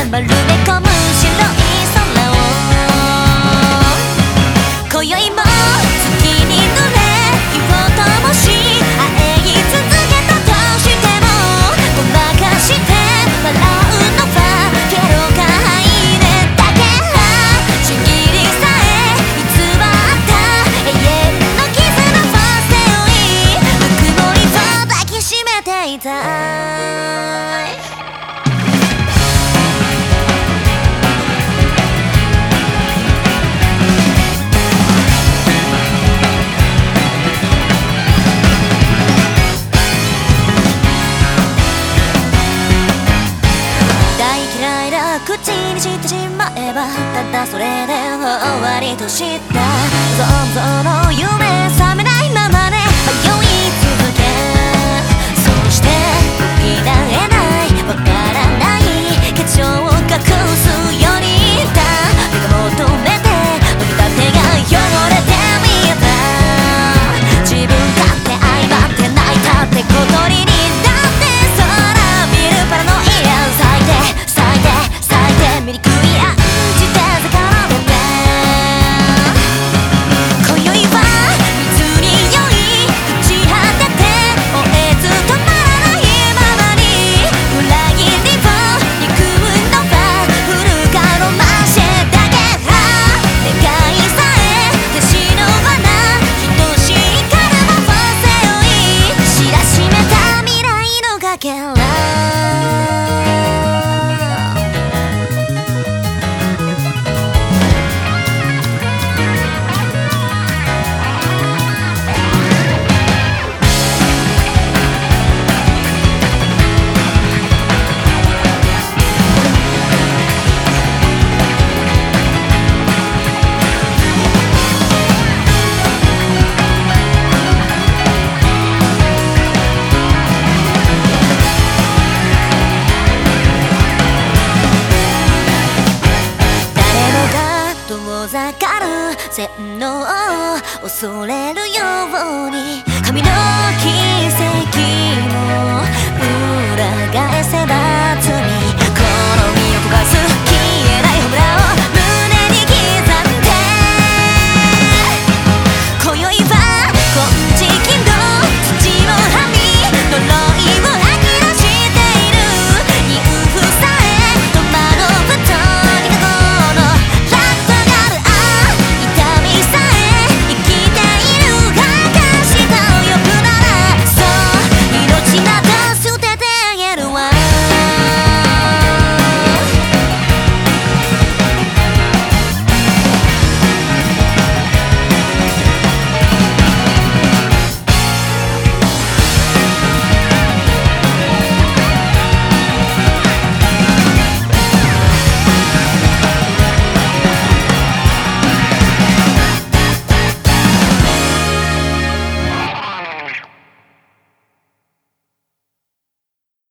丸め込む白い空を今宵も月に濡れ火を灯し会い続けたとしてもごまかして笑うのはゲロが入れだけはちぎりさえ偽った永遠の絆を背負いぬくもりと抱きしめていたい口にしてしまえばただそれで終わりと知った想像の夢覚めないままで迷い続けそして吹き出えないわからない結晶を隠すようにだ手が求めて伸びた手が汚れて見えた自分勝手相まって泣いたって小鳥にだって空見るパラノイア咲いて醜いアンチテーゼから出て今宵は水に酔い朽ち果てて追えず止まらないままに裏切りを憎むのは古かロマンシェだけは願いさえ手忍ばな等しいカルマを背負い知らしめた未来のかけら遠ざかる洗脳を恐れるように髪の